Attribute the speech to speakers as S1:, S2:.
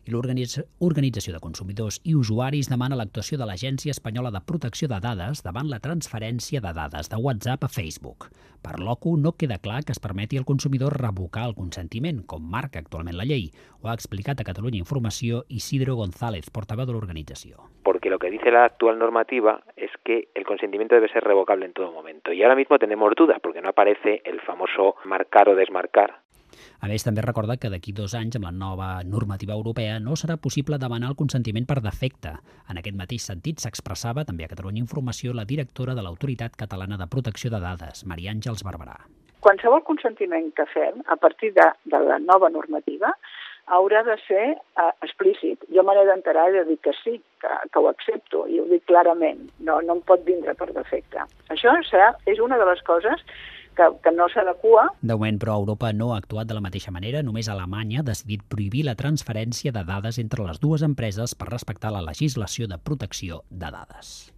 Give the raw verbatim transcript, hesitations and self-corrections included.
S1: I l'Organització de Consumidors i Usuaris demana l'actuació de l'Agència Espanyola de Protecció de Dades davant la transferència de dades de WhatsApp a Facebook. Per l'OCU no queda clar que es permeti al consumidor revocar el consentiment, com marca actualment la llei. Ho ha explicat a Catalunya Informació Isidro González, portaveu de l'organització.
S2: Porque lo que dice la actual normativa es que el consentimiento debe ser revocable en todo momento. Y ahora mismo tenemos dudas porque no aparece el famoso marcar o desmarcar.
S1: A més, també recorda que d'aquí dos anys, amb la nova normativa europea, no serà possible demanar el consentiment per defecte. En aquest mateix sentit s'expressava també a Catalunya Informació la directora de l'Autoritat Catalana de Protecció de Dades, Maria Àngels Barberà.
S3: Qualsevol consentiment que fem a partir de, de la nova normativa haurà de ser uh, explícit. Jo me n'he d'enterar i de dir que sí, que, que ho accepto, i ho dic clarament. No, no em pot vindre per defecte. Això serà, és una de les coses que, que no s'adequa.
S1: De moment, però, Europa no ha actuat de la mateixa manera. Només Alemanya ha decidit prohibir la transferència de dades entre les dues empreses per respectar la legislació de protecció de dades.